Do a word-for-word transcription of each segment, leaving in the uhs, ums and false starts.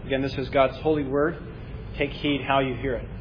Again, this is God's holy word. Take heed how you hear it.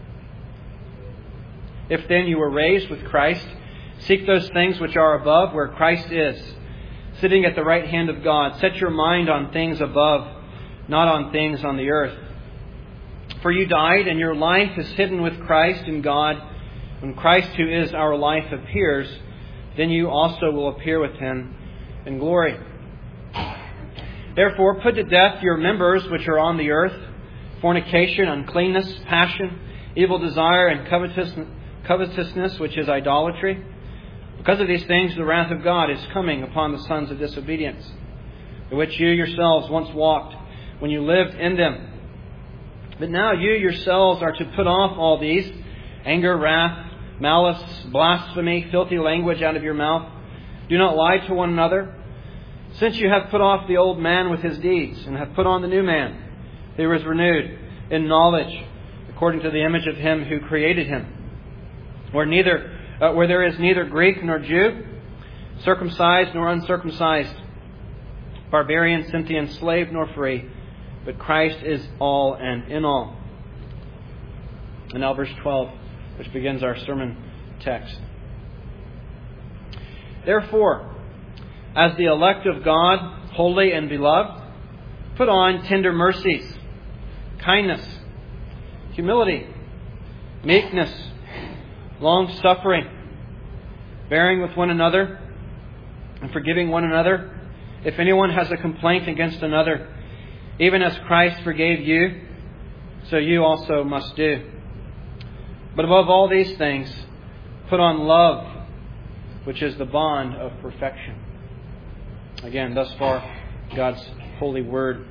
If then you were raised with Christ, seek those things which are above, where Christ is, sitting at the right hand of God. Set your mind on things above, not on things on the earth. For you died, and your life is hidden with Christ in God. When Christ, who is our life, appears, then you also will appear with Him in glory. Therefore, put to death your members which are on the earth: fornication, uncleanness, passion, evil desire, and covetousness, covetousness, which is idolatry. Because of these things, the wrath of God is coming upon the sons of disobedience, in which you yourselves once walked when you lived in them. But now you yourselves are to put off all these: anger, wrath, malice, blasphemy, filthy language out of your mouth. Do not lie to one another, since you have put off the old man with his deeds, and have put on the new man, who is renewed in knowledge, according to the image of Him who created him. Where neither, uh, where there is neither Greek nor Jew, circumcised nor uncircumcised, barbarian, Scythian, slave nor free, but Christ is all and in all. And now verse twelve, which begins our sermon text. Therefore, as the elect of God, holy and beloved, put on tender mercies, kindness, humility, meekness, long-suffering, bearing with one another, and forgiving one another, if anyone has a complaint against another. Even as Christ forgave you, so you also must do. But above all these things, put on love, which is the bond of perfection. Again, thus far, God's holy word.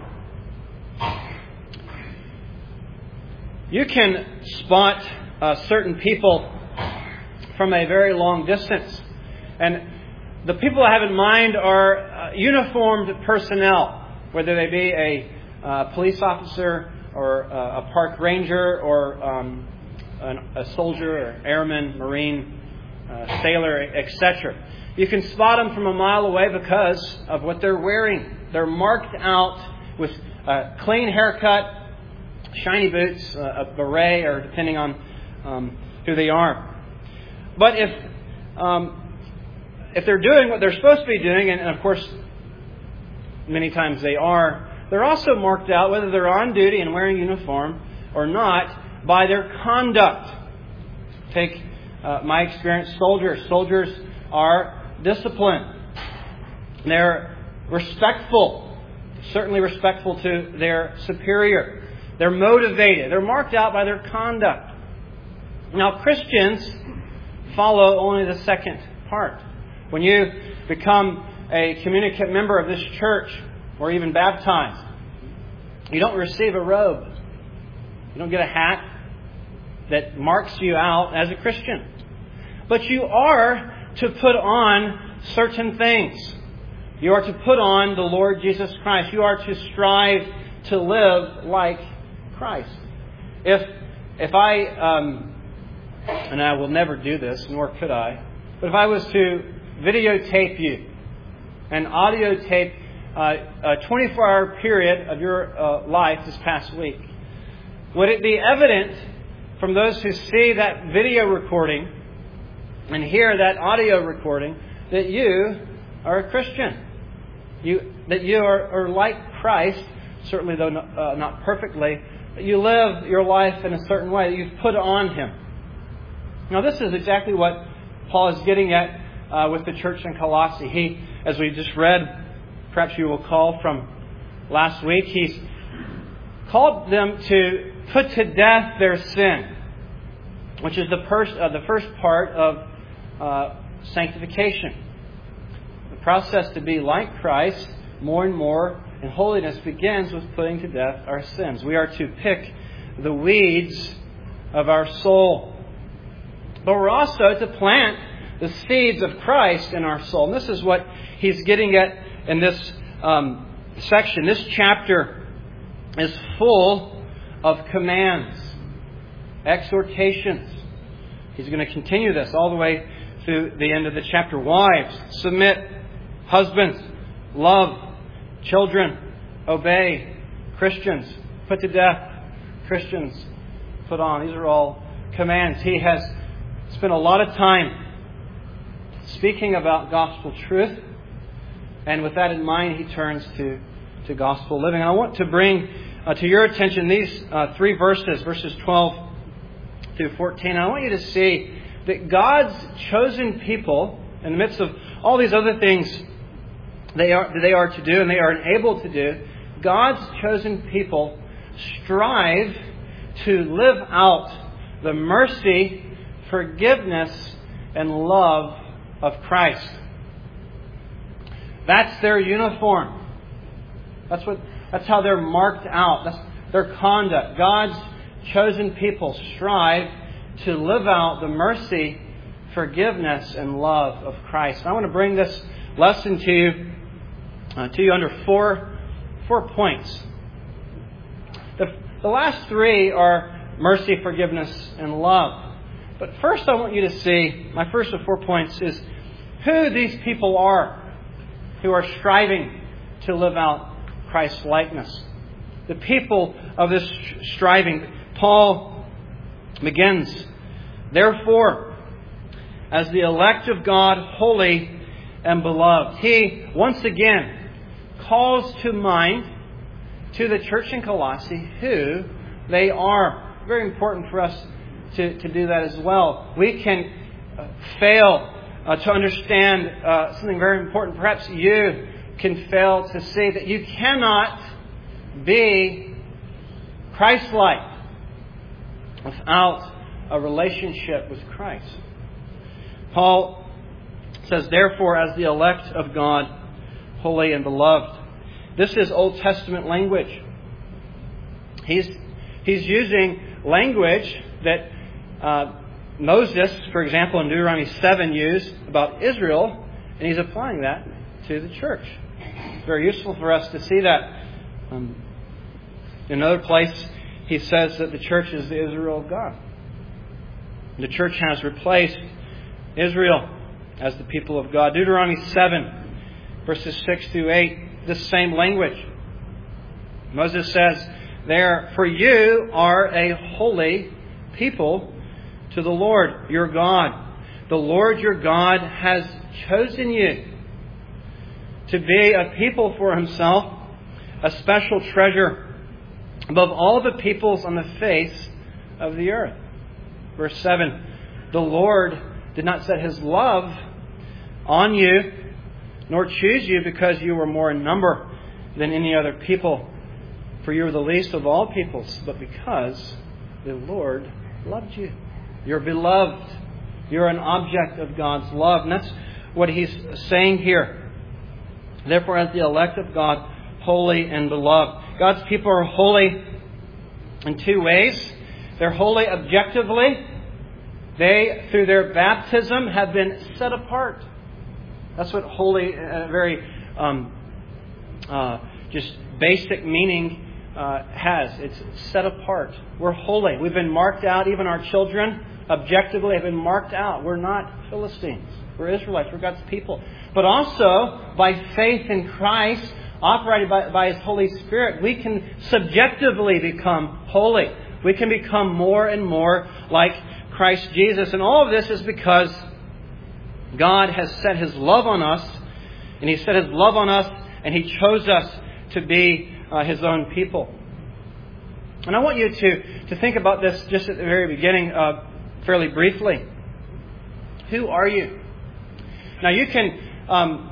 You can spot uh, certain people from a very long distance. And the people I have in mind are uh, uniformed personnel, whether they be a uh, police officer or uh, a park ranger or um, an, a soldier or airman, marine, uh, sailor, et cetera. You can spot them from a mile away because of what they're wearing. They're marked out with a clean haircut, shiny boots, uh, a beret, or depending on um, who they are. But if um, if they're doing what they're supposed to be doing, and, and of course many times they are, they're also marked out, whether they're on duty and wearing uniform or not, by their conduct. Take uh, my experience, soldiers. Soldiers are disciplined. They're respectful, certainly respectful to their superior. They're motivated. They're marked out by their conduct. Now, Christians follow only the second part. When you become a communicant member of this church, or even baptized, you don't receive a robe. You don't get a hat that marks you out as a Christian. But you are to put on certain things. You are to put on the Lord Jesus Christ. You are to strive to live like Christ. If if I, um, and I will never do this, nor could I, but if I was to videotape you and audio tape uh, a twenty-four hour period of your uh, life this past week, would it be evident from those who see that video recording and hear that audio recording that you are a Christian? You that you are, are like Christ, certainly though not, uh, not perfectly, but you live your life in a certain way, that you've put on Him. Now this is exactly what Paul is getting at uh, with the church in Colossae. He, as we just read, perhaps you will recall from last week, he's called them to put to death their sin, which is the first, uh, the first part of uh, sanctification. The process to be like Christ more and more in holiness begins with putting to death our sins. We are to pick the weeds of our soul. But we're also to plant the seeds of Christ in our soul. And this is what he's getting at in this um, section. This chapter is full of commands, exhortations. He's going to continue this all the way through the end of the chapter. Wives, submit. Husbands, love. Children, obey. Christians put to death. Christians put on. These are all commands. He has spent a lot of time speaking about gospel truth. And with that in mind, he turns to, to gospel living. And I want to bring uh, to your attention these uh, three verses, verses twelve through fourteen. And I want you to see that God's chosen people, in the midst of all these other things they are, that they are to do and they are enabled to do, God's chosen people strive to live out the mercy, forgiveness, and love of Christ. That's their uniform. That's what. That's how they're marked out. That's their conduct. God's chosen people strive to live out the mercy, forgiveness, and love of Christ. And I want to bring this lesson to you, uh, to you under four, four points. The, the last three are mercy, forgiveness, and love. But first, I want you to see, my first of four points is who these people are who are striving to live out Christ's likeness. The people of this striving. Paul begins, therefore, as the elect of God, holy and beloved. He, once again, calls to mind to the church in Colossae who they are. Very important for us to, to do that as well. We can uh, fail uh, to understand uh, something very important. Perhaps you can fail to see that you cannot be Christ-like without a relationship with Christ. Paul says, therefore, as the elect of God, holy and beloved. This is Old Testament language. He's, he's using language that uh, Moses, for example, in Deuteronomy seven used about Israel, and he's applying that to the church. It's very useful for us to see that. Um, in another place, he says that the church is the Israel of God. The church has replaced Israel as the people of God. Deuteronomy seven, verses six through eight, this same language. Moses says there, for you are a holy people to the Lord your God. The Lord your God has chosen you to be a people for himself, a special treasure above all the peoples on the face of the earth. Verse seven, the Lord did not set his love on you, nor choose you because you were more in number than any other people, for you were the least of all peoples, but because the Lord loved you. You're beloved. You're an object of God's love. And that's what he's saying here. Therefore, as the elect of God, holy and beloved. God's people are holy in two ways. They're holy objectively. They, through their baptism, have been set apart. That's what holy, a very um, uh, just basic meaning uh, has. It's set apart. We're holy. We've been marked out. Even our children, objectively, have been marked out. We're not Philistines. We're Israelites. We're God's people. But also, by faith in Christ, operated by, by His Holy Spirit, we can subjectively become holy. We can become more and more like Christ Jesus. And all of this is because God has set His love on us. And He set His love on us and He chose us to be uh, His own people. And I want you to, to think about this just at the very beginning, uh, fairly briefly. Who are you? Now you can um,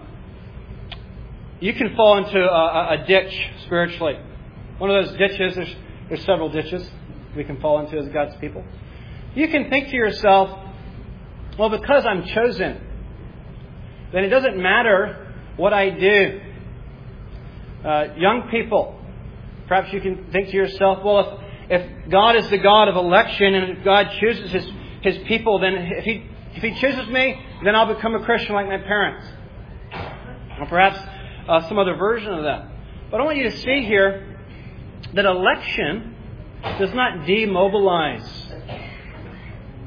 you can fall into a, a ditch spiritually. One of those ditches, there's, there's several ditches we can fall into as God's people. You can think to yourself, well, because I'm chosen, then it doesn't matter what I do. Uh, young people, perhaps you can think to yourself, well, if, if God is the God of election and if God chooses His, his people, then if He if He chooses me, then I'll become a Christian like my parents. Or perhaps uh, some other version of that. But I want you to see here that election does not demobilize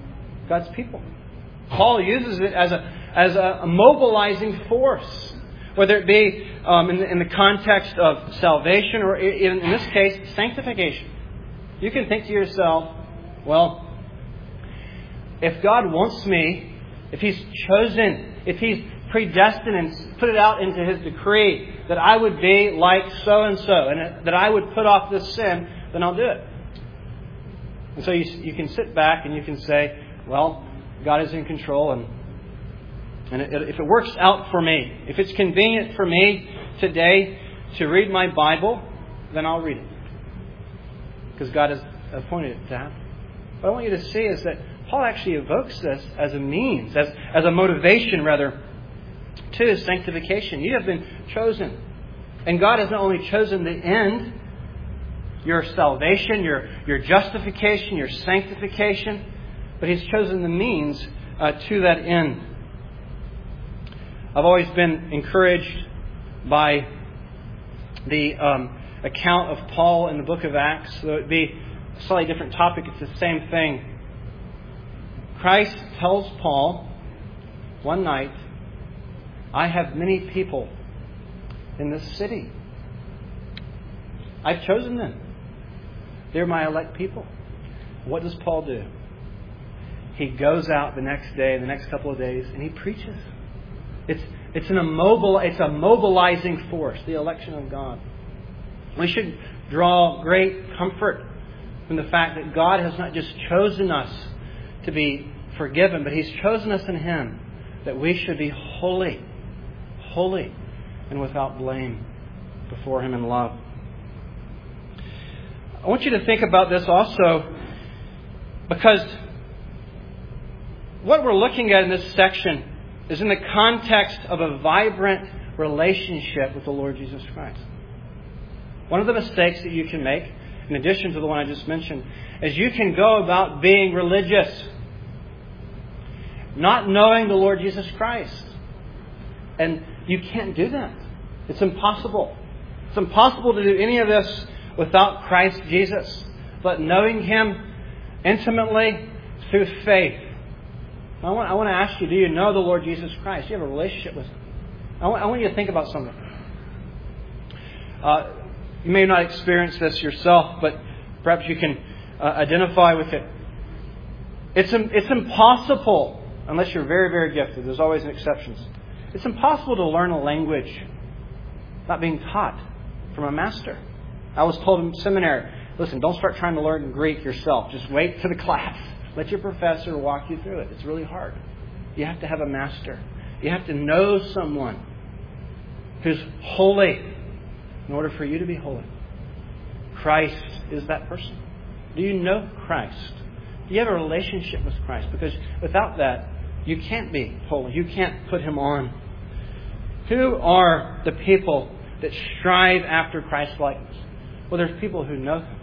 God's people. Paul uses it as a as a mobilizing force. whether it be um, in, the, in the context of salvation or in, in this case, sanctification. You can think to yourself, well, if God wants me, if He's chosen, if He's predestined and put it out into His decree that I would be like so-and-so and that I would put off this sin, then I'll do it. And so you, you can sit back and you can say, well, God is in control, and, and it, if it works out for me, if it's convenient for me today to read my Bible, then I'll read it. Because God has appointed it to happen. What I want you to see is that Paul actually evokes this as a means, as, as a motivation, rather, to sanctification. You have been chosen. And God has not only chosen the end, your salvation, your, your justification, your sanctification, but He's chosen the means uh, to that end. I've always been encouraged by the um, account of Paul in the book of Acts. So it would be a slightly different topic. It's the same thing. Christ tells Paul one night, I have many people in this city. I've chosen them. They're my elect people. What does Paul do? He goes out the next day, the next couple of days, and he preaches. It's it's an immobile, it's a mobilizing force, the election of God. We should draw great comfort from the fact that God has not just chosen us to be forgiven, but He's chosen us in Him that we should be holy, holy, and without blame before Him in love. I want you to think about this also, because what we're looking at in this section is in the context of a vibrant relationship with the Lord Jesus Christ. One of the mistakes that you can make, in addition to the one I just mentioned, is you can go about being religious, not knowing the Lord Jesus Christ. And you can't do that. It's impossible. It's impossible to do any of this without Christ Jesus, but knowing Him intimately through faith. I want, I want to ask you, do you know the Lord Jesus Christ? Do you have a relationship with Him? I want, I want you to think about something. Uh, you may not experience this yourself, but perhaps you can uh, identify with it. It's, it's impossible, unless you're very, very gifted. There's always exceptions. It's impossible to learn a language not being taught from a master. I was told in seminary, listen, don't start trying to learn Greek yourself. Just wait for the class. Let your professor walk you through it. It's really hard. You have to have a master. You have to know someone who's holy in order for you to be holy. Christ is that person. Do you know Christ? Do you have a relationship with Christ? Because without that, you can't be holy. You can't put Him on. Who are the people that strive after Christ's likeness? Well, there's people who know Him.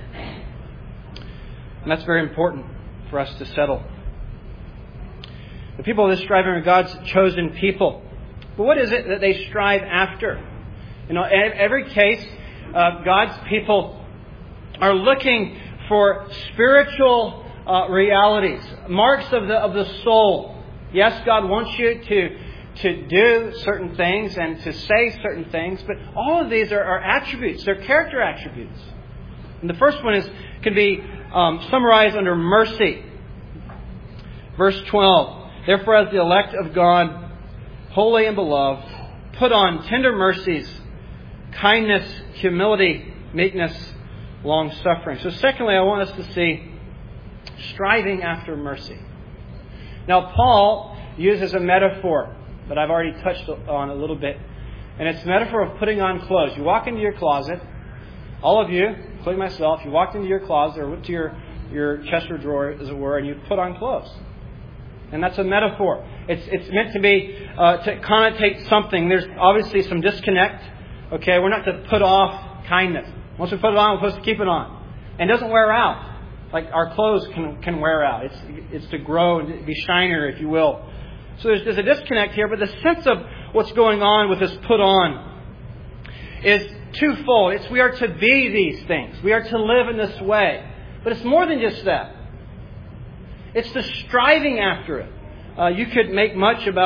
And that's very important for us to settle. The people that strive are God's chosen people. But what is it that they strive after? You know, in every case, uh, God's people are looking for spiritual uh, realities, marks of the of the soul. Yes, God wants you to to do certain things and to say certain things, but all of these are, are attributes. They're character attributes. And the first one is can be um, summarized under mercy. Verse twelve. Therefore, as the elect of God, holy and beloved, put on tender mercies, kindness, humility, meekness, long-suffering. So secondly, I want us to see striving after mercy. Now, Paul uses a metaphor that I've already touched on a little bit. And it's a metaphor of putting on clothes. You walk into your closet, all of you, including myself, you walked into your closet or to your, your chest or drawer, as it were, and you put on clothes. And that's a metaphor. It's it's meant to be, uh, to connotate something. There's obviously some disconnect. Okay, we're not to put off kindness. Once we put it on, we're supposed to keep it on. And it doesn't wear out. Like our clothes can can wear out. It's it's to grow and be shinier, if you will. So there's, there's a disconnect here. But the sense of what's going on with this put on is twofold. It's we are to be these things. We are to live in this way. But it's more than just that. It's the striving after it. Uh, you could make much about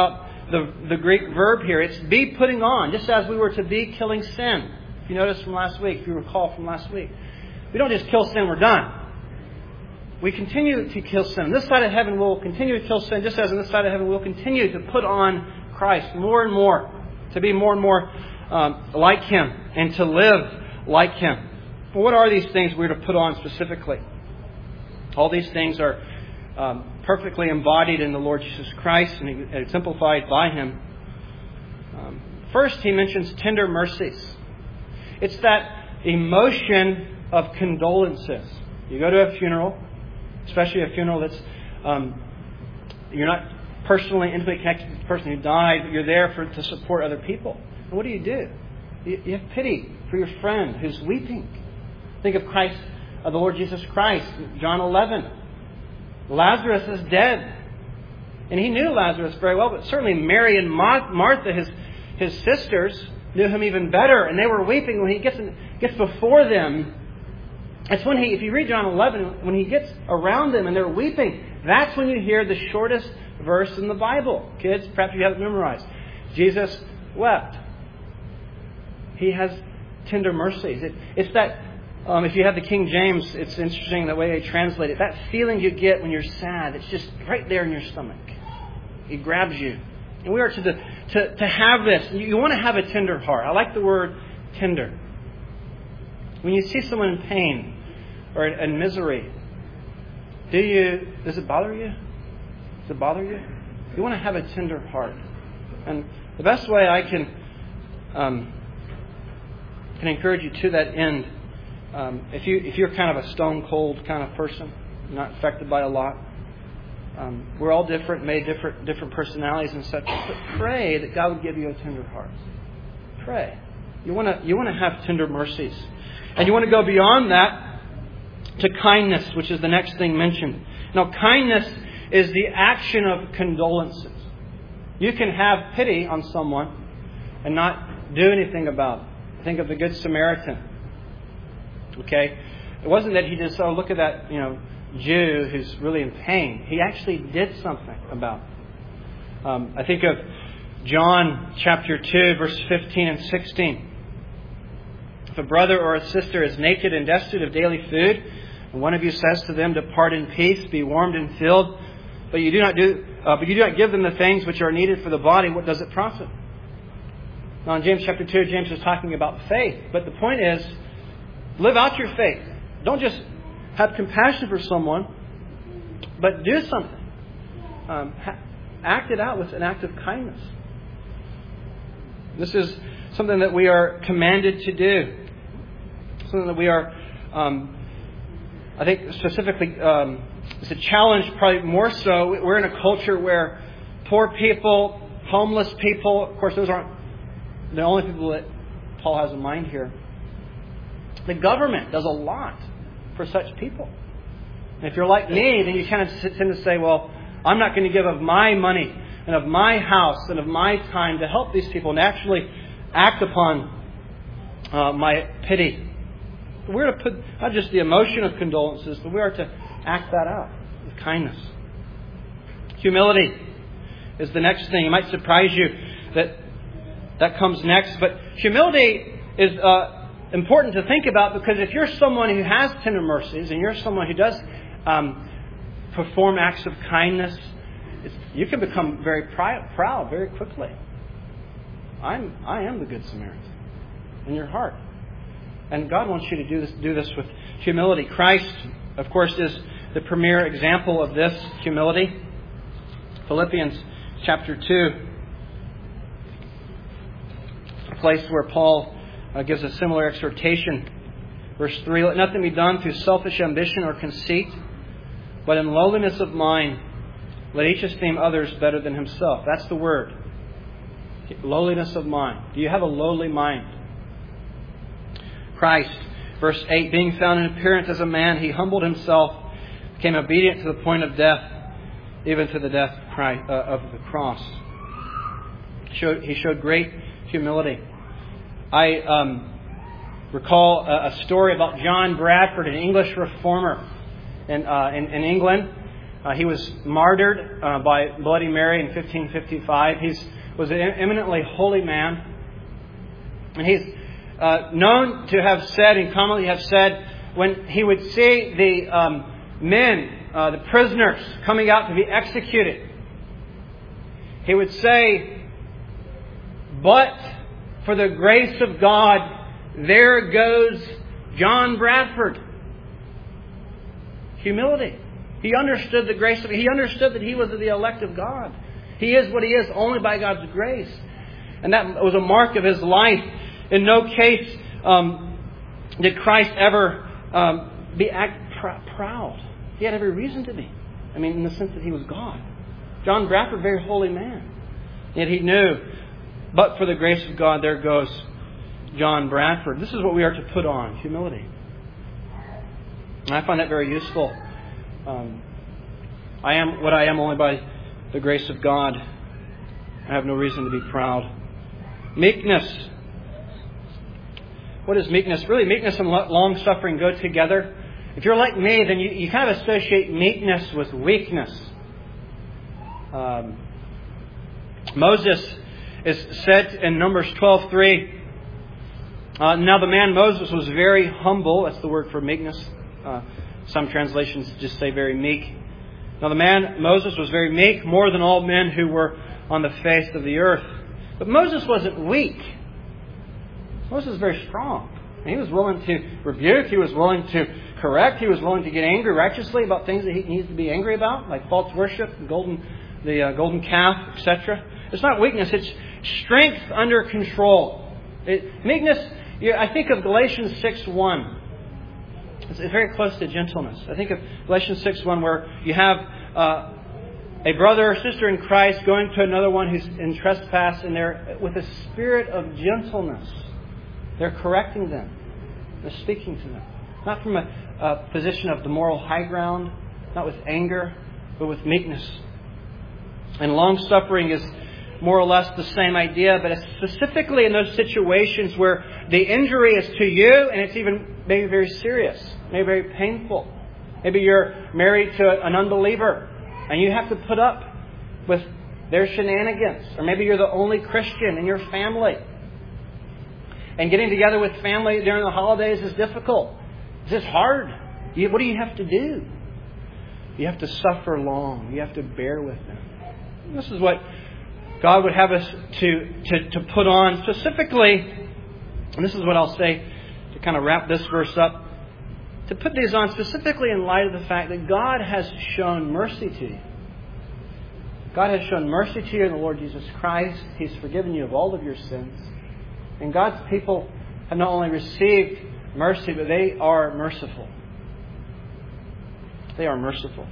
the, the Greek verb here. It's be putting on, just as we were to be killing sin. If you notice from last week, if you recall from last week. We don't just kill sin, we're done. We continue to kill sin. This side of heaven will continue to kill sin, just as on this side of heaven we'll continue to put on Christ more and more, to be more and more um, like Him and to live like Him. Well, what are these things we're to put on specifically? All these things are um, perfectly embodied in the Lord Jesus Christ and exemplified by Him. Um, first, He mentions tender mercies. It's that emotion of condolences. You go to a funeral, especially a funeral that's um, you're not personally, intimately connected to the person who died, but you're there for to support other people. And what do you do? You, you have pity for your friend who's weeping. Think of Christ, of the Lord Jesus Christ, John eleven. Lazarus is dead. And He knew Lazarus very well, but certainly Mary and Martha, his, his sisters, knew Him even better. And they were weeping when He gets, in, gets before them. It's when He, if you read John eleven, when He gets around them and they're weeping, that's when you hear the shortest verse in the Bible. Kids, perhaps you haven't memorized. Jesus wept. He has tender mercies. It, it's that, um, if you have the King James, it's interesting the way they translate it. That feeling you get when you're sad, it's just right there in your stomach. It grabs you. And we are to, the, to, to have this. You, you want to have a tender heart. I like the word tender. When you see someone in pain or in, in misery, do you, does it bother you? Does it bother you? You want to have a tender heart. And the best way I can um, can encourage you to that end, um, if you if you're kind of a stone cold kind of person, not affected by a lot, um, we're all different, made different different personalities and such. But pray that God would give you a tender heart. Pray. You want to you want to have tender mercies, and you want to go beyond that to kindness, which is the next thing mentioned. Now, kindness is the action of condolences. You can have pity on someone and not do anything about it. Think of the Good Samaritan. Okay? It wasn't that he just, oh, look at that, you know, Jew who's really in pain. He actually did something about it. Um, I think of John chapter two, verse fifteen and sixteen. If a brother or a sister is naked and destitute of daily food, and one of you says to them, depart in peace, be warmed and filled, but you do not do, uh, but you do not give them the things which are needed for the body, what does it profit? Now in James chapter two, James is talking about faith. But the point is, live out your faith. Don't just have compassion for someone, but do something. Um, ha- act it out with an act of kindness. This is something that we are commanded to do. Something that we are, um, I think specifically, um, it's a challenge probably more so. We're in a culture where poor people, homeless people, of course those aren't the only people that Paul has in mind here. The government does a lot for such people. And if you're like me, then you kind of tend to say, well, I'm not going to give of my money and of my house and of my time to help these people and actually act upon uh, my pity. We're to put not just the emotion of condolences, but we are to act that out with kindness. Humility is the next thing. It might surprise you that that comes next. But humility is uh, important to think about, because if you're someone who has tender mercies and you're someone who does um, perform acts of kindness, it's, you can become very proud, proud very quickly. I'm I am the Good Samaritan in your heart. And God wants you to do this, do this with humility. Christ, of course, is the premier example of this humility. Philippians chapter two, a place where Paul uh, gives a similar exhortation. Verse three, let nothing be done through selfish ambition or conceit, but in lowliness of mind, let each esteem others better than himself. That's the word. Lowliness of mind. Do you have a lowly mind? Christ, verse eight, being found in appearance as a man, he humbled himself, became obedient to the point of death, even to the death of, Christ, uh, of the cross. He showed, he showed great humility. I um, recall a, a story about John Bradford, an English reformer in, uh, in, in England. Uh, he was martyred uh, by Bloody Mary in fifteen fifty-five. He's was an eminently holy man. And he's uh, known to have said, and commonly have said, when he would see the um, men, uh, the prisoners, coming out to be executed, he would say, "But for the grace of God, there goes John Bradford." Humility. He understood the grace of it. He understood that he was the elect of God. He is what he is only by God's grace. And that was a mark of his life. In no case um, did Christ ever um, be act pr- proud. He had every reason to be. I mean, in the sense that he was God. John Bradford, very holy man. Yet he knew, but for the grace of God, there goes John Bradford. This is what we are to put on, humility. And I find that very useful. Um, I am what I am only by the grace of God. I have no reason to be proud. Meekness. What is meekness? Really, meekness and long-suffering go together. If you're like me, then you, you kind of associate meekness with weakness. Um, Moses is said in Numbers twelve three, uh, now the man Moses was very humble. That's the word for meekness. Uh, some translations just say very meek. Now the man Moses was very meek, more than all men who were on the face of the earth. But Moses wasn't weak. Moses was very strong. He was willing to rebuke. He was willing to correct. He was willing to get angry righteously about things that he needs to be angry about, like false worship, golden, the uh, golden calf, et cetera. It's not weakness. It's strength under control. It, meekness, I think of Galatians six one. It's very close to gentleness. I think of Galatians six one, where you have uh, a brother or sister in Christ going to another one who's in trespass, and they're with a spirit of gentleness. They're correcting them. They're speaking to them. Not from a, a position of the moral high ground, not with anger, but with meekness. And long-suffering is more or less the same idea, but it's specifically in those situations where the injury is to you, and it's even maybe very serious, maybe very painful. Maybe you're married to an unbeliever, and you have to put up with their shenanigans. Or maybe you're the only Christian in your family. And getting together with family during the holidays is difficult. It's just hard. You, what do you have to do? You have to suffer long. You have to bear with them. And this is what God would have us to, to, to put on specifically. And this is what I'll say to kind of wrap this verse up. To put these on specifically in light of the fact that God has shown mercy to you. God has shown mercy to you in the Lord Jesus Christ. He's forgiven you of all of your sins. And God's people have not only received mercy, but they are merciful. They are merciful.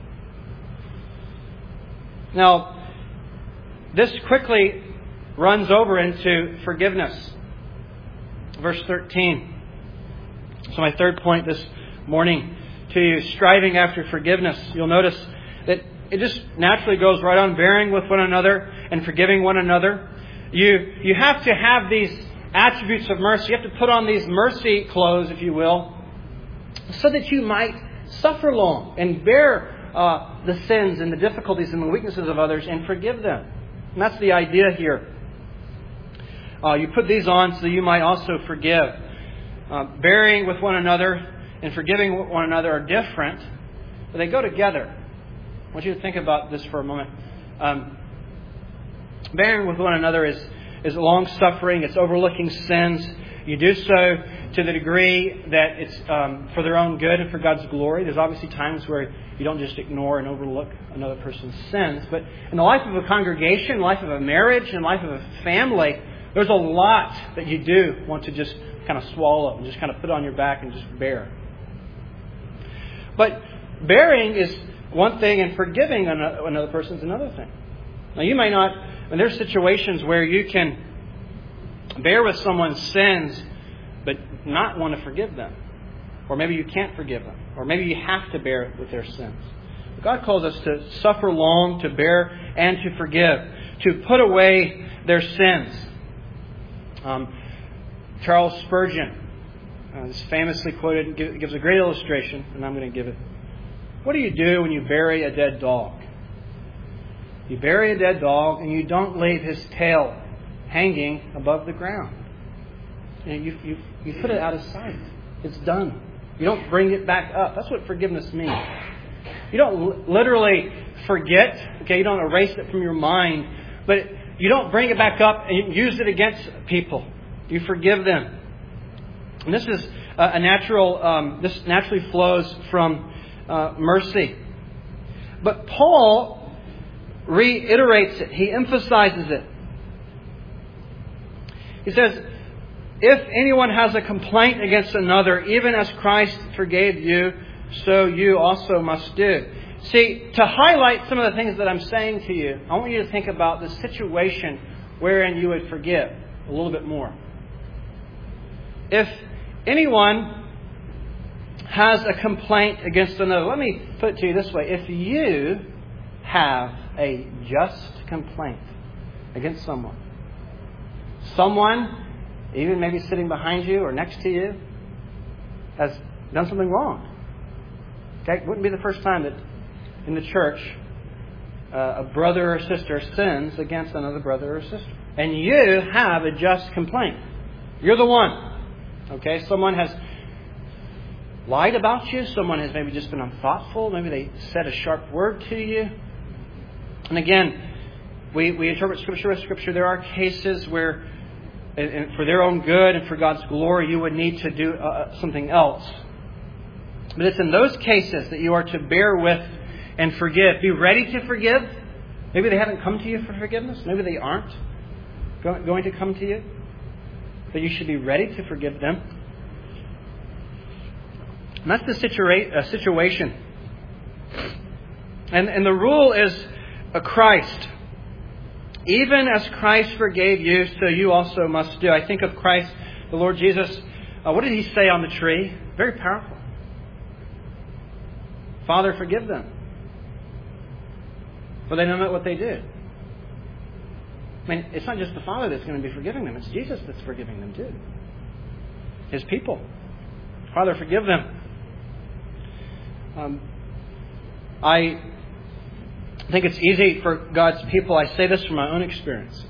Now, this quickly runs over into forgiveness. Verse thirteen. So my third point this morning to you, striving after forgiveness. You'll notice that it just naturally goes right on, bearing with one another and forgiving one another. You, you have to have these attributes of mercy. You have to put on these mercy clothes, if you will, so that you might suffer long and bear uh, the sins and the difficulties and the weaknesses of others and forgive them. And that's the idea here. Uh, you put these on so that you might also forgive. Uh, bearing with one another and forgiving one another are different, but they go together. I want you to think about this for a moment. Um, bearing with one another is is long-suffering. It's overlooking sins. You do so to the degree that it's um, for their own good and for God's glory. There's obviously times where you don't just ignore and overlook another person's sins. But in the life of a congregation, life of a marriage, and life of a family, there's a lot that you do want to just kind of swallow and just kind of put on your back and just bear. But bearing is one thing, and forgiving another person is another thing. Now, you may not... And there's situations where you can bear with someone's sins, but not want to forgive them. Or maybe you can't forgive them. Or maybe you have to bear with their sins. But God calls us to suffer long, to bear, and to forgive. To put away their sins. Um, Charles Spurgeon uh, is famously quoted, gives a great illustration, and I'm going to give it. What do you do when you bury a dead dog? You bury a dead dog and you don't leave his tail hanging above the ground. You, you, you, you put it out of sight. It's done. You don't bring it back up. That's what forgiveness means. You don't literally forget. Okay, you don't erase it from your mind. But you don't bring it back up and use it against people. You forgive them. And this is a natural, um, this naturally flows from uh, mercy. But Paul reiterates it. He emphasizes it. He says, if anyone has a complaint against another, even as Christ forgave you, so you also must do. See, to highlight some of the things that I'm saying to you, I want you to think about the situation wherein you would forgive a little bit more. If anyone has a complaint against another, let me put it to you this way. If you have a just complaint against someone, someone, even maybe sitting behind you or next to you, has done something wrong. Okay? It wouldn't be the first time that in the church uh, a brother or sister sins against another brother or sister. And you have a just complaint. You're the one. Okay? Someone has lied about you. Someone has maybe just been unthoughtful. Maybe they said a sharp word to you. And again, we, we interpret Scripture with Scripture. There are cases where, and, and for their own good and for God's glory, you would need to do uh, something else. But it's in those cases that you are to bear with and forgive. Be ready to forgive. Maybe they haven't come to you for forgiveness. Maybe they aren't going to come to you. But you should be ready to forgive them. And that's the situa- uh, situation. And, and the rule is a Christ. Even as Christ forgave you, so you also must do. I think of Christ, the Lord Jesus. Uh, what did He say on the tree? Very powerful. Father, forgive them, for they don't know what they do. I mean, it's not just the Father that's going to be forgiving them. It's Jesus that's forgiving them too. His people. Father, forgive them. Um, I think it's easy for God's people, I say this from my own experience,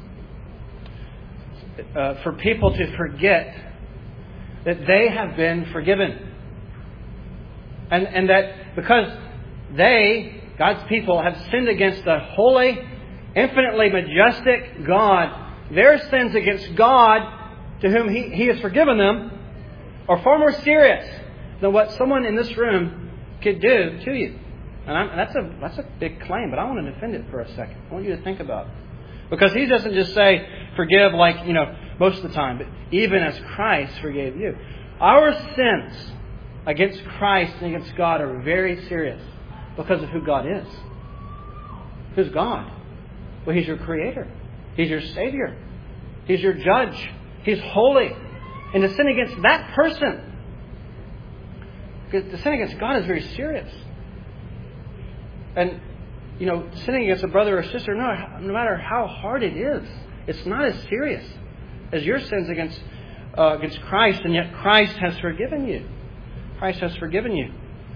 uh, for people to forget that they have been forgiven. And, and that because they, God's people, have sinned against the holy, infinitely majestic God, their sins against God, to whom He, he has forgiven them, are far more serious than what someone in this room could do to you. And I'm, that's a that's a big claim, but I want to defend it for a second. I want you to think about it. Because He doesn't just say, forgive like, you know, most of the time, but even as Christ forgave you. Our sins against Christ and against God are very serious because of who God is. Who's God? Well, He's your Creator. He's your Savior. He's your Judge. He's holy. And to sin against that person, because to sin against God is very serious. And, you know, sinning against a brother or sister, no, no matter how hard it is, it's not as serious as your sins against uh, against Christ, and yet Christ has forgiven you. Christ has forgiven you.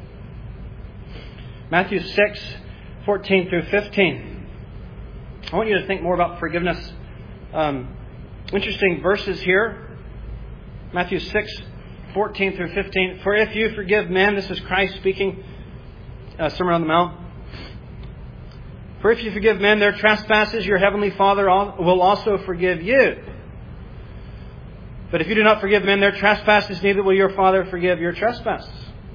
Matthew six, fourteen through fifteen. I want you to think more about forgiveness. Um, interesting verses here. Matthew six, fourteen through fifteen. For if you forgive men, this is Christ speaking, uh, Sermon on the Mount. For if you forgive men their trespasses, your heavenly Father will also forgive you. But if you do not forgive men their trespasses, neither will your Father forgive your trespasses.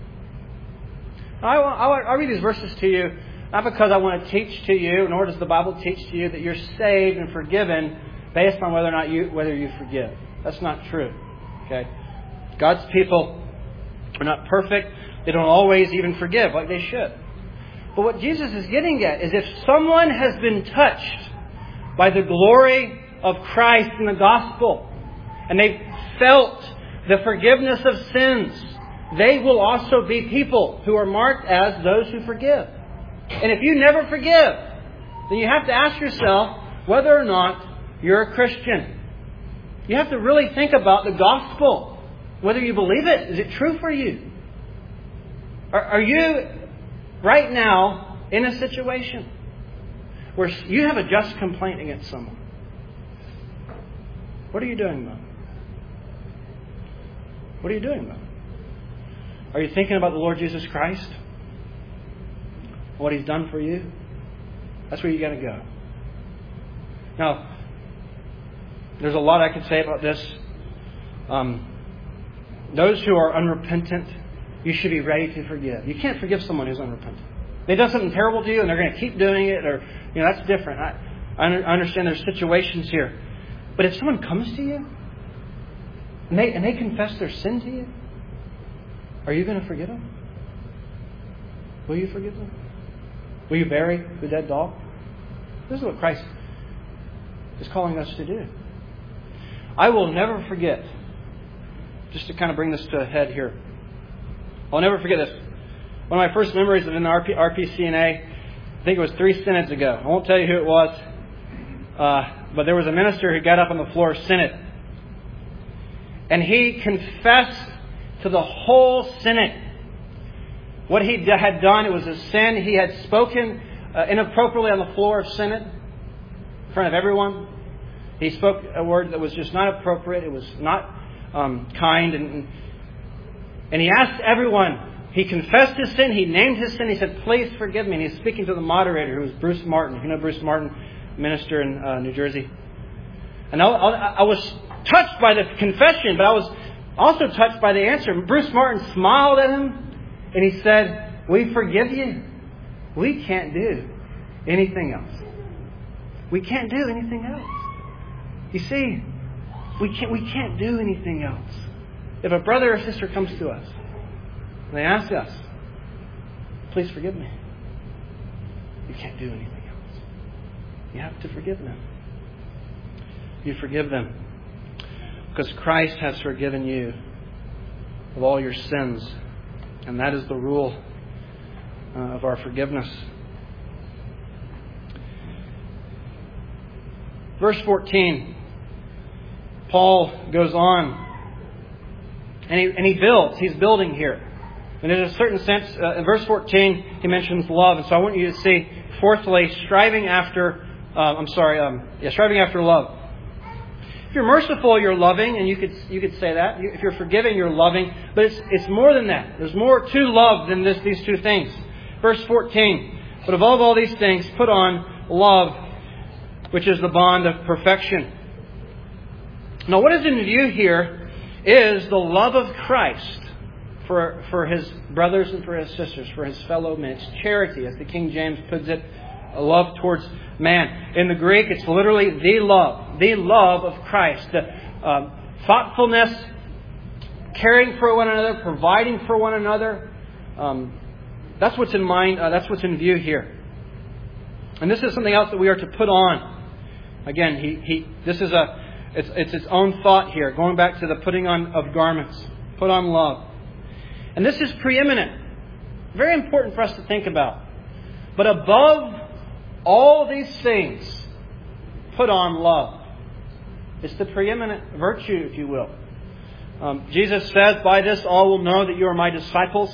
I, I, I read these verses to you not because I want to teach to you, nor does the Bible teach to you that you're saved and forgiven based on whether or not you whether you forgive. That's not true. Okay, God's people are not perfect. They don't always even forgive like they should. But what Jesus is getting at is if someone has been touched by the glory of Christ in the gospel, and they've felt the forgiveness of sins, they will also be people who are marked as those who forgive. And if you never forgive, then you have to ask yourself whether or not you're a Christian. You have to really think about the gospel, whether you believe it. Is it true for you? Are, are you right now in a situation where you have a just complaint against someone. What are you doing about it? What are you doing about it? Are you thinking about the Lord Jesus Christ? What He's done for you? That's where you got to go. Now, there's a lot I could say about this. Um, those who are unrepentant, you should be ready to forgive. You can't forgive someone who's unrepentant. They've done something terrible to you and they're going to keep doing it, or, you know, that's different. I, I understand there's situations here. But if someone comes to you and they, and they confess their sin to you, are you going to forgive them? Will you forgive them? Will you bury the dead dog? This is what Christ is calling us to do. I will never forget, just to kind of bring this to a head here, I'll never forget this. One of my first memories of in the R P, R P C N A, I think it was three synods ago. I won't tell you who it was, uh, but there was a minister who got up on the floor of synod. And he confessed to the whole synod what he had done. It was a sin. He had spoken uh, inappropriately on the floor of synod in front of everyone. He spoke a word that was just not appropriate. It was not um, kind. And, and he asked everyone, he confessed his sin. He named his sin. He said, please forgive me. And he's speaking to the moderator, who was Bruce Martin. You know Bruce Martin, minister in uh, New Jersey. And I, I, I was touched by the confession, but I was also touched by the answer. Bruce Martin smiled at him and he said, we forgive you. We can't do anything else. We can't do anything else. You see, we can't, we can't do anything else. If a brother or sister comes to us and they ask us, please forgive me, you can't do anything else. You have to forgive them. You forgive them because Christ has forgiven you of all your sins. And that is the rule uh, of our forgiveness. Verse fourteen, Paul goes on and he, and he builds. He's building here. And in a certain sense, uh, in verse fourteen, he mentions love. And so I want you to see, fourthly, striving after, uh, I'm sorry, um, yeah, striving after love. If you're merciful, you're loving, and you could you could say that. If you're forgiving, you're loving. But it's it's more than that. There's more to love than this, these two things. Verse fourteen, but above all these things, put on love, which is the bond of perfection. Now, what is in view here is the love of Christ for, for His brothers and for His sisters, for His fellow men. It's charity, as the King James puts it, a love towards man. In the Greek, it's literally the love. The love of Christ. The uh, thoughtfulness, caring for one another, providing for one another. Um, that's what's in mind. Uh, that's what's in view here. And this is something else that we are to put on. Again, he, he this is a it's it's its own thought here, going back to the putting on of garments. Put on love. And this is preeminent. Very important for us to think about. But above all these things, put on love. It's the preeminent virtue, if you will. Um, Jesus says, by this all will know that you are my disciples,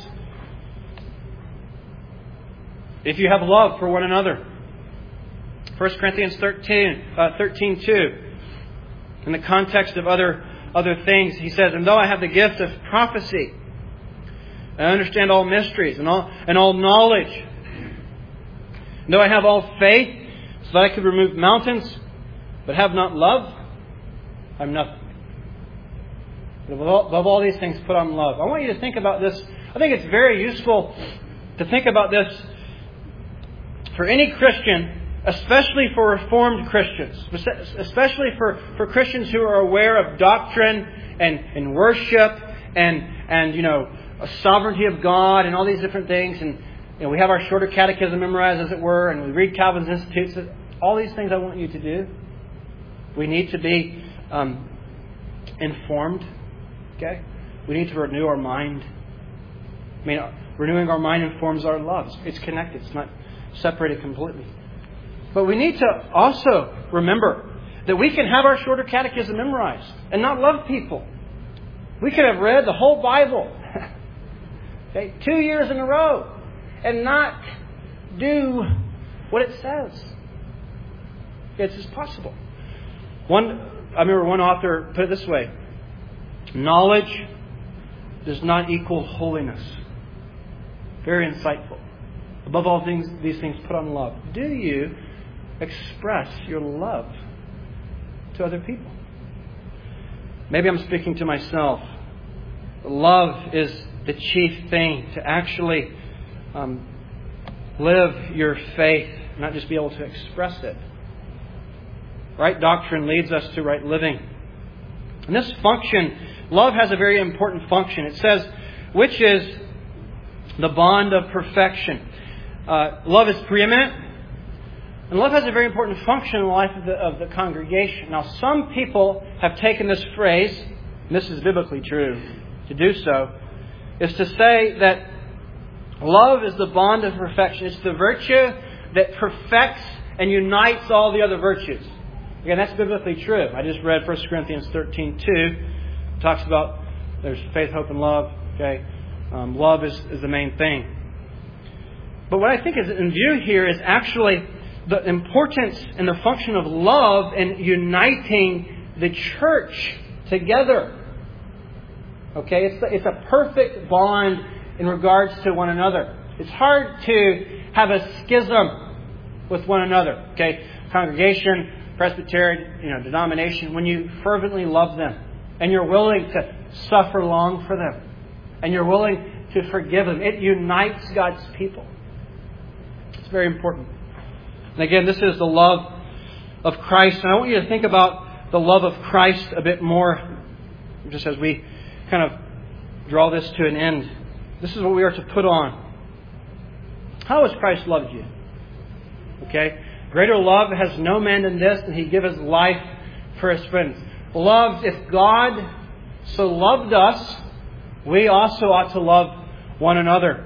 if you have love for one another. First Corinthians thirteen, uh, thirteen two. In the context of other, other things, he says, and though I have the gift of prophecy, I understand all mysteries and all, and all knowledge, and though I have all faith, so that I could remove mountains, but have not love, I'm nothing. But above all, above all these things, put on love. I want you to think about this. I think it's very useful to think about this for any Christian, especially for Reformed Christians, especially for, for Christians who are aware of doctrine and, and worship and, and, you know, a sovereignty of God and all these different things. And, you know, we have our shorter catechism memorized, as it were, and we read Calvin's Institutes. All these things I want you to do. We need to be um, informed. Okay? We need to renew our mind. I mean, renewing our mind informs our love. It's connected. It's not separated completely. But we need to also remember that we can have our shorter catechism memorized and not love people. We could have read the whole Bible, okay, two years in a row, and not do what it says. It's just possible. One, I remember one author put it this way: knowledge does not equal holiness. Very insightful. Above all things, these things put on love. Do you express your love to other people? Maybe I'm speaking to myself. Love is the chief thing, to actually um, live your faith, not just be able to express it. Right doctrine leads us to right living. And this function, love has a very important function. It says, which is the bond of perfection. Uh, love is preeminent. And love has a very important function in the life of the, of the congregation. Now, some people have taken this phrase, and this is biblically true, to do so, is to say that love is the bond of perfection. It's the virtue that perfects and unites all the other virtues. Again, that's biblically true. I just read First Corinthians thirteen two. It talks about there's faith, hope, and love. Okay, um, love is, is the main thing. But what I think is in view here is actually the importance and the function of love in uniting the church together. Okay, it's the, it's a perfect bond in regards to one another. It's hard to have a schism with one another. Okay, congregation, presbytery, you know, denomination. When you fervently love them and you're willing to suffer long for them and you're willing to forgive them, it unites God's people. It's very important. And again, this is the love of Christ. And I want you to think about the love of Christ a bit more, just as we kind of draw this to an end. This is what we are to put on. How has Christ loved you? Okay? Greater love has no man than this, and He give His life for His friends. Beloved, if God so loved us, we also ought to love one another.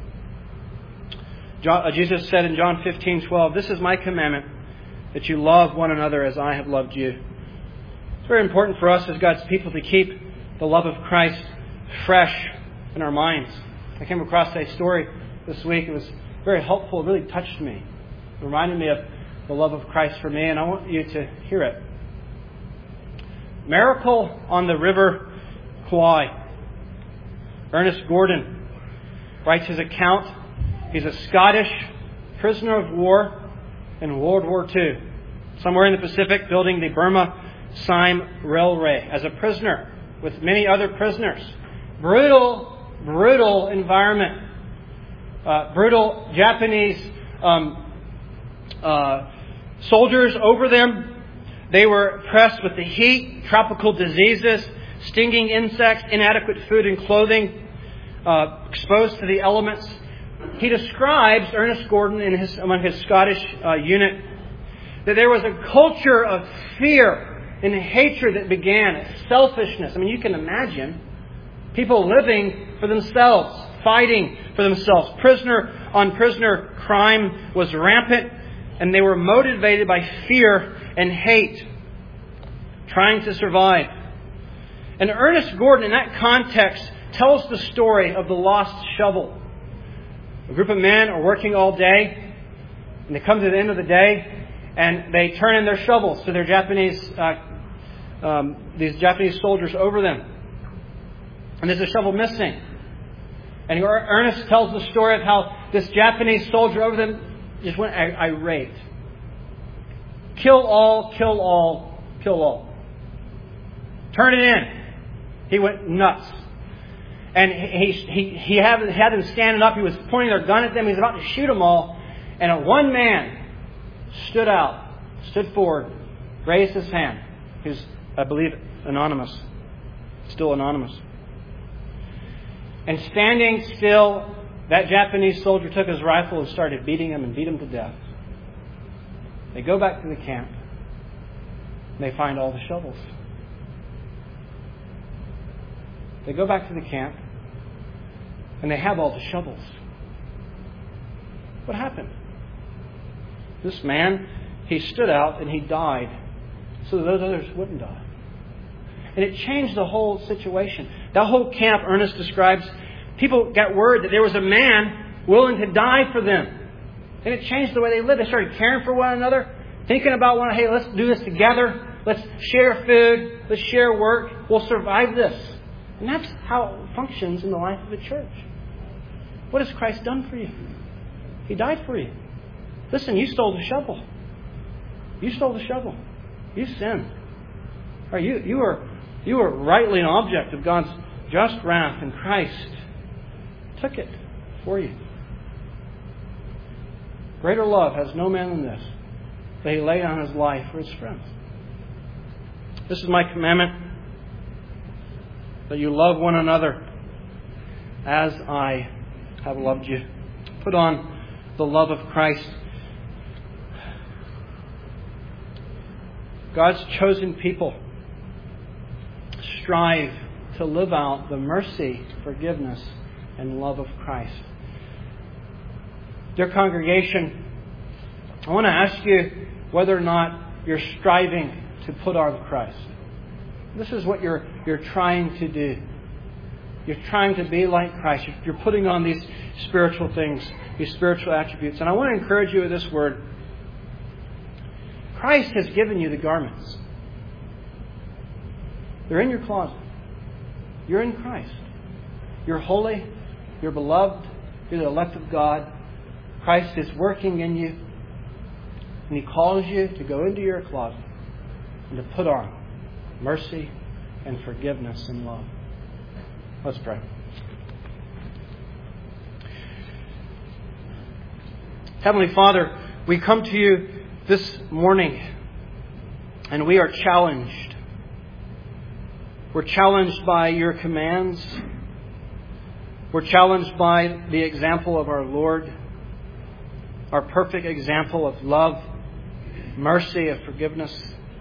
John, uh, Jesus said in John fifteen twelve, "This is my commandment, that you love one another as I have loved you." It's very important for us as God's people to keep the love of Christ fresh in our minds. I came across a story this week. It was very helpful. It really touched me. It reminded me of the love of Christ for me, and I want you to hear it. Miracle on the River Kwai. Ernest Gordon writes his account. He's a Scottish prisoner of war in World War Two, somewhere in the Pacific, building the Burma-Sime Railway as a prisoner with many other prisoners. Brutal, brutal environment. Uh, brutal Japanese um, uh, soldiers over them. They were pressed with the heat, tropical diseases, stinging insects, inadequate food and clothing, uh, exposed to the elements. He describes, Ernest Gordon, in his, among his Scottish uh, unit, that there was a culture of fear and hatred that began, selfishness. I mean, you can imagine people living for themselves, fighting for themselves. Prisoner on prisoner crime was rampant, and they were motivated by fear and hate, trying to survive. And Ernest Gordon, in that context, tells the story of the lost shovel. A group of men are working all day, and they come to the end of the day, and they turn in their shovels to their Japanese, uh, um, these Japanese soldiers over them. And there's a shovel missing. And Ernest tells the story of how this Japanese soldier over them just went irate. Kill all, kill all, kill all. Turn it in. He went nuts. And he he he had, had them standing up. He was pointing their gun at them. He was about to shoot them all. And a one man stood out, stood forward, raised his hand. He was, I believe, anonymous. Still anonymous. And standing still, that Japanese soldier took his rifle and started beating him and beat him to death. They go back to the camp. And they find all the shovels. They go back to the camp, and they have all the shovels. What happened? This man, he stood out and he died so that those others wouldn't die. And it changed the whole situation. That whole camp, Ernest describes, people got word that there was a man willing to die for them. And it changed the way they lived. They started caring for one another. thinking about one, hey, let's do this together. Let's share food. Let's share work. We'll survive this. And that's how it functions in the life of a church. What has Christ done for you? He died for you. Listen, you stole the shovel. You stole the shovel. You sinned. Or you, you were you were rightly an object of God's just wrath, and Christ took it for you. Greater love has no man than this, that He laid down His life for His friends. This is my commandment, that you love one another as I have loved you. Put on the love of Christ. God's chosen people strive to live out the mercy, forgiveness, and love of Christ. Dear congregation, I want to ask you whether or not you're striving to put on Christ. This is what you're you're trying to do. You're trying to be like Christ. You're putting on these spiritual things, these spiritual attributes. And I want to encourage you with this word. Christ has given you the garments. They're in your closet. You're in Christ. You're holy. You're beloved. You're the elect of God. Christ is working in you. And He calls you to go into your closet and to put on mercy and forgiveness and love. Let's pray. Heavenly Father, we come to you this morning and we are challenged. We're challenged by your commands. We're challenged by the example of our Lord, our perfect example of love, mercy, of forgiveness.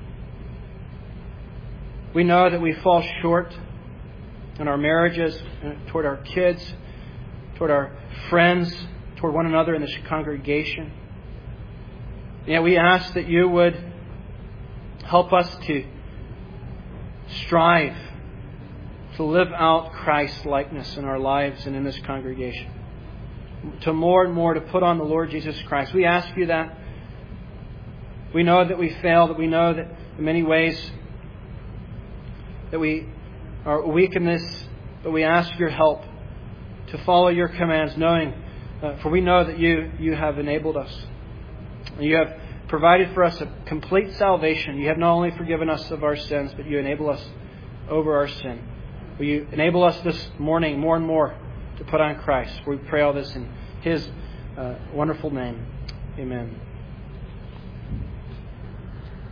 We know that we fall short in our marriages, toward our kids, toward our friends, toward one another in this congregation. Yet we ask that you would help us to strive to live out Christ's likeness in our lives and in this congregation. To more and more to put on the Lord Jesus Christ. We ask you that. We know that we fail, that we know that in many ways that we are weak in this, but we ask your help to follow your commands, knowing, uh, for we know that you, you have enabled us. You have provided for us a complete salvation. You have not only forgiven us of our sins, but you enable us over our sin. Will you enable us this morning more and more to put on Christ? We pray all this in His uh, wonderful name. Amen.